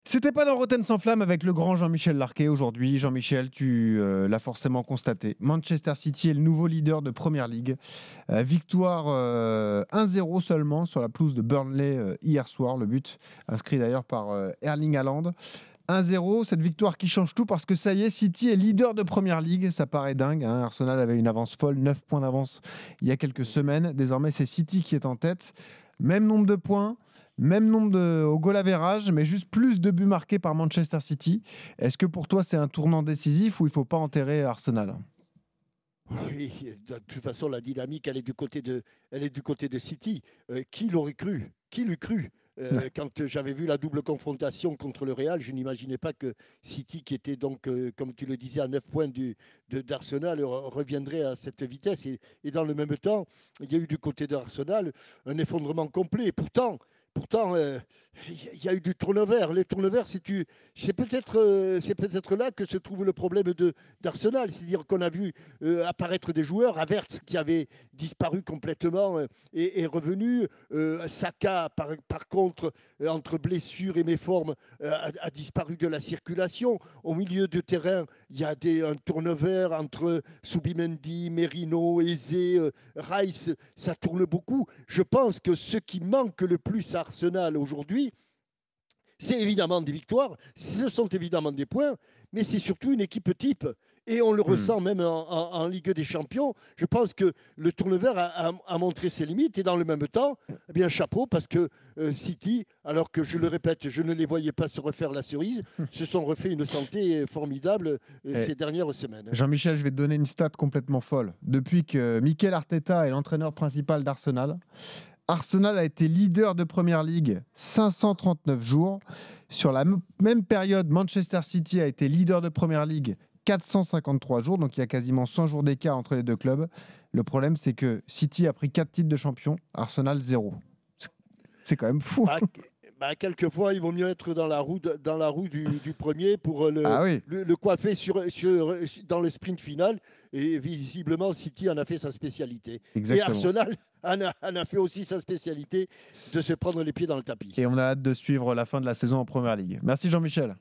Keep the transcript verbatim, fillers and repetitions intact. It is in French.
C'était pas dans Rotten sans flamme avec le grand Jean-Michel Larquet aujourd'hui. Jean-Michel, tu euh, l'as forcément constaté. Manchester City est le nouveau leader de Première Ligue. Euh, victoire euh, un zéro seulement sur la pelouse de Burnley euh, hier soir. Le but inscrit d'ailleurs par euh, Erling Haaland. un zéro, cette victoire qui change tout parce que ça y est, City est leader de Première Ligue. Ça paraît dingue, hein. Arsenal avait une avance folle, neuf points d'avance il y a quelques semaines. Désormais, c'est City qui est en tête. Même nombre de points, même nombre de, au goal average, mais juste plus de buts marqués par Manchester City. Est-ce que pour toi, c'est un tournant décisif ou il ne faut pas enterrer Arsenal? Oui, de toute façon, la dynamique, elle est du côté de, elle est du côté de City. Euh, qui l'aurait cru? Qui l'eût cru? Ouais. Euh, quand j'avais vu la double confrontation contre le Real, je n'imaginais pas que City, qui était donc, euh, comme tu le disais, à neuf points du, de, d'Arsenal, re- reviendrait à cette vitesse. Et, et dans le même temps, il y a eu du côté d'Arsenal un effondrement complet. Et pourtant, pourtant, euh, il y a eu du turnover. Les turnovers, c'est, tu- c'est peut-être, euh, c'est peut-être là que se trouve le problème de, d'Arsenal. C'est-à-dire qu'on a vu euh, apparaître des joueurs. Havertz qui avait disparu complètement euh, est, est revenu. Euh, Saka, par, par contre, euh, entre blessures et méformes, euh, a, a disparu de la circulation. Au milieu de terrain, il y a des, un turnover entre Subimendi, Merino, Eze, euh, Rice. Ça tourne beaucoup. Je pense que ce qui manque le plus à Arsenal aujourd'hui, c'est évidemment des victoires, ce sont évidemment des points, mais c'est surtout une équipe type. Et on le Hmm. ressent même en, en- en Ligue des Champions. Je pense que le tournevert a, a- a montré ses limites et dans le même temps, eh bien chapeau parce que euh, City, alors que je le répète, je ne les voyais pas se refaire la cerise, se sont refait une santé formidable euh, Eh, ces dernières semaines. Jean-Michel, je vais te donner une stat complètement folle. Depuis que Mikel Arteta est l'entraîneur principal d'Arsenal, Arsenal a été leader de Première Ligue cinq cent trente-neuf jours. Sur la m- même période, Manchester City a été leader de Première Ligue quatre cent cinquante-trois jours. Donc il y a quasiment cent jours d'écart entre les deux clubs. Le problème, c'est que City a pris quatre titres de champion, Arsenal zéro. C'est c'est quand même fou. Bah, bah, quelquefois, il vaut mieux être dans la roue, de- dans la roue du, du premier pour euh, le, Ah oui, le, le coiffer sur, sur, dans le sprint final. Et visiblement, City en a fait sa spécialité. Et exactement. Arsenal en a, en a fait aussi sa spécialité de se prendre les pieds dans le tapis. Et on a hâte de suivre la fin de la saison en Première Ligue. Merci Jean-Michel.